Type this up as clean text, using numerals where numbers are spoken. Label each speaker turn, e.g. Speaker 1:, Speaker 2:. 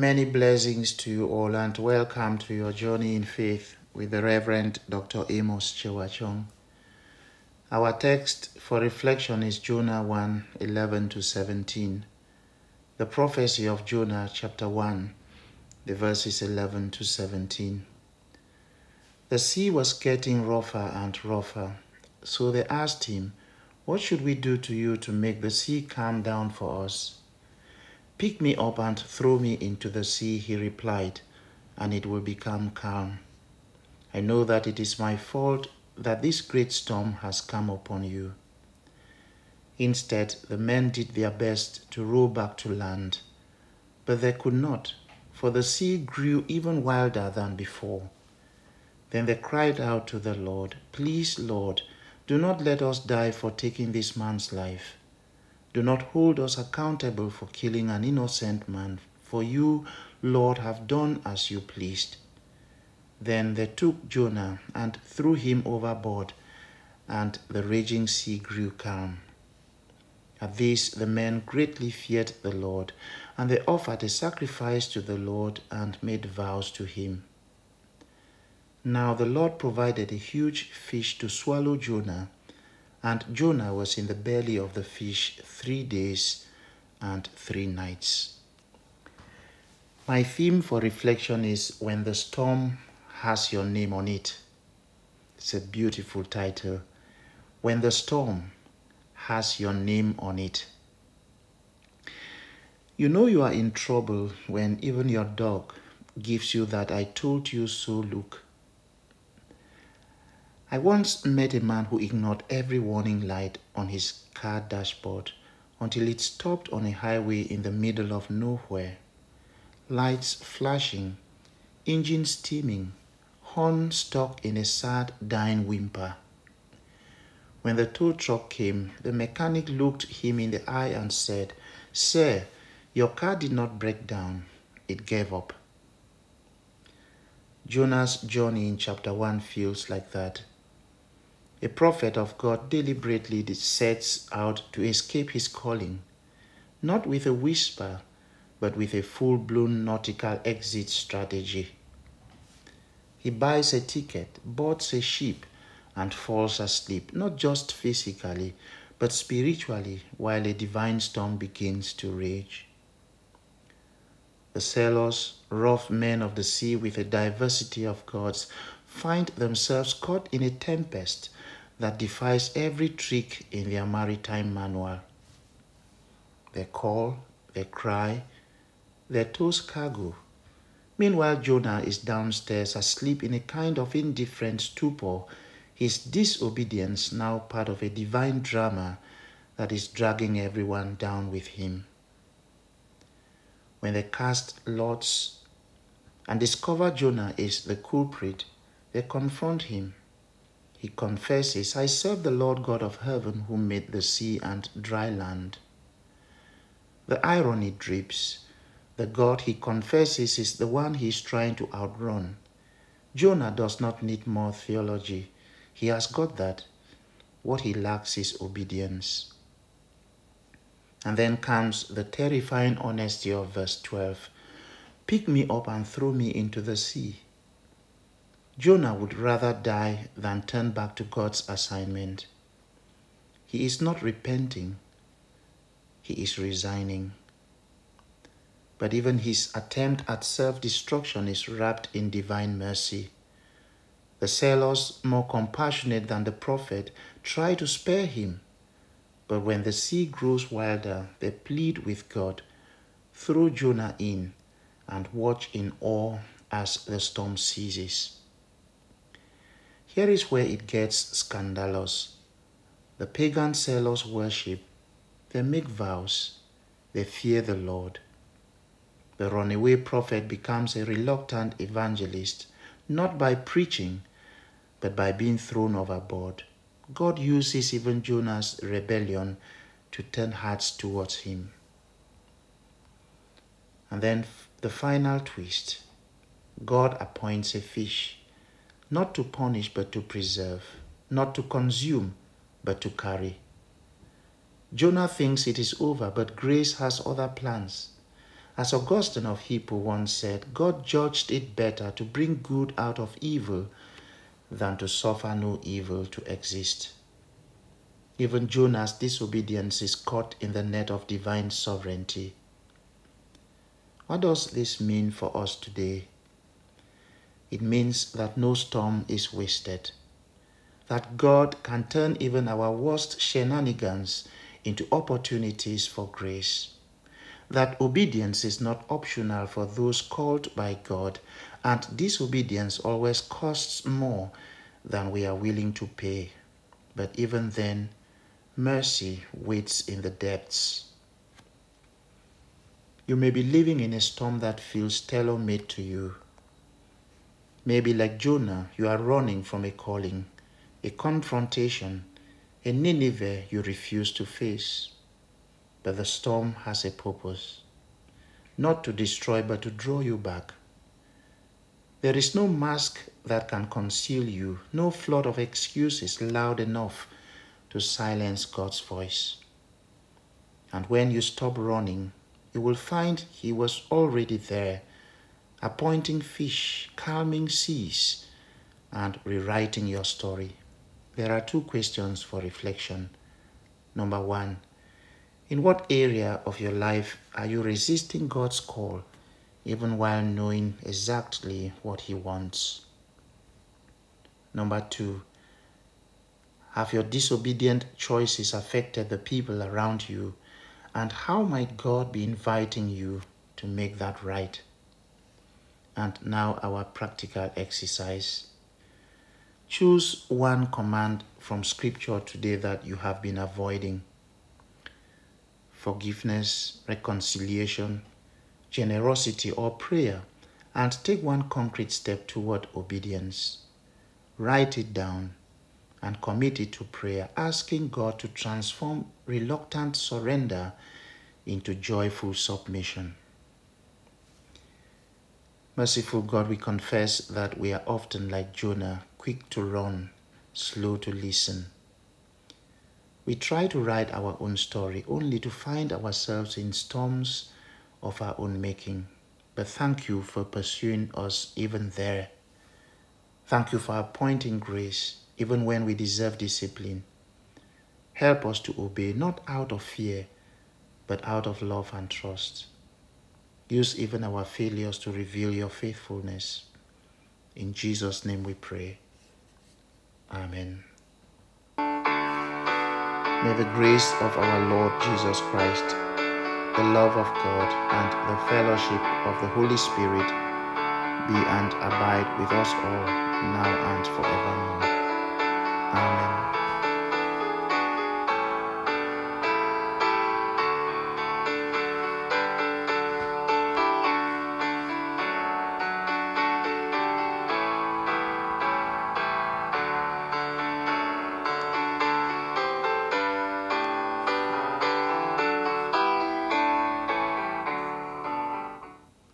Speaker 1: Many blessings to you all and welcome to your journey in faith with the Reverend Dr. Amos Chewachong. Our text for reflection is Jonah 1:11-17. The prophecy of Jonah chapter 1, the verses 11-17. The sea was getting rougher and rougher, so they asked him, "What should we do to you to make the sea calm down for us?" "Pick me up and throw me into the sea," he replied, "and it will become calm. I know that it is my fault that this great storm has come upon you." Instead, the men did their best to row back to land, but they could not, for the sea grew even wilder than before. Then they cried out to the Lord, "Please, Lord, do not let us die for taking this man's life. Do not hold us accountable for killing an innocent man, for you, Lord, have done as you pleased." Then they took Jonah and threw him overboard, and the raging sea grew calm. At this, the men greatly feared the Lord, and they offered a sacrifice to the Lord and made vows to him. Now the Lord provided a huge fish to swallow Jonah, and Jonah was in the belly of the fish 3 days and 3 nights. My theme for reflection is When the Storm Has Your Name on It. It's a beautiful title. When the Storm Has Your Name on It. You know you are in trouble when even your dog gives you that "I told you so" look. I once met a man who ignored every warning light on his car dashboard until it stopped on a highway in the middle of nowhere. Lights flashing, engine steaming, horn stuck in a sad, dying whimper. When the tow truck came, the mechanic looked him in the eye and said, "Sir, your car did not break down, it gave up." Jonah's journey in chapter 1 feels like that. A prophet of God deliberately sets out to escape his calling, not with a whisper, but with a full-blown nautical exit strategy. He buys a ticket, boards a ship, and falls asleep, not just physically, but spiritually, while a divine storm begins to rage. The sailors, rough men of the sea with a diversity of gods, find themselves caught in a tempest that defies every trick in their maritime manual. They call, they cry, they toast cargo. Meanwhile, Jonah is downstairs asleep in a kind of indifferent stupor, his disobedience now part of a divine drama that is dragging everyone down with him. When they cast lots and discover Jonah is the culprit, they confront him. He confesses, "I serve the Lord God of heaven who made the sea and dry land." The irony drips. The God he confesses is the one he is trying to outrun. Jonah does not need more theology. He has got that. What he lacks is obedience. And then comes the terrifying honesty of verse 12. "Pick me up and throw me into the sea." Jonah would rather die than turn back to God's assignment. He is not repenting. He is resigning. But even his attempt at self-destruction is wrapped in divine mercy. The sailors, more compassionate than the prophet, try to spare him. But when the sea grows wilder, they plead with God, throw Jonah in, and watch in awe as the storm ceases. Here is where it gets scandalous. The pagan sailors worship, they make vows, they fear the Lord. The runaway prophet becomes a reluctant evangelist, not by preaching, but by being thrown overboard. God uses even Jonah's rebellion to turn hearts towards him. And then the final twist. God appoints a fish, not to punish but to preserve, not to consume but to carry. Jonah thinks it is over, but grace has other plans. As Augustine of Hippo once said, God judged it better to bring good out of evil than to suffer no evil to exist. Even Jonah's disobedience is caught in the net of divine sovereignty. What does this mean for us today? It means that no storm is wasted, that God can turn even our worst shenanigans into opportunities for grace, that obedience is not optional for those called by God, and disobedience always costs more than we are willing to pay. But even then, mercy waits in the depths. You may be living in a storm that feels tailor-made to you. Maybe like Jonah, you are running from a calling, a confrontation, a Nineveh you refuse to face. But the storm has a purpose, not to destroy but to draw you back. There is no mask that can conceal you, no flood of excuses loud enough to silence God's voice. And when you stop running, you will find He was already there, appointing fish, calming seas, and rewriting your story. There are 2 questions for reflection. Number 1, in what area of your life are you resisting God's call, even while knowing exactly what He wants? Number 2, have your disobedient choices affected the people around you, and how might God be inviting you to make that right? And now our practical exercise. Choose one command from Scripture today that you have been avoiding. Forgiveness, reconciliation, generosity, or prayer, and take one concrete step toward obedience. Write it down and commit it to prayer, asking God to transform reluctant surrender into joyful submission. Merciful God, we confess that we are often like Jonah, quick to run, slow to listen. We try to write our own story only to find ourselves in storms of our own making. But thank you for pursuing us even there. Thank you for appointing grace even when we deserve discipline. Help us to obey not out of fear, but out of love and trust. Use even our failures to reveal your faithfulness. In Jesus' name we pray. Amen. May the grace of our Lord Jesus Christ, the love of God, and the fellowship of the Holy Spirit be and abide with us all, now and forevermore. Amen.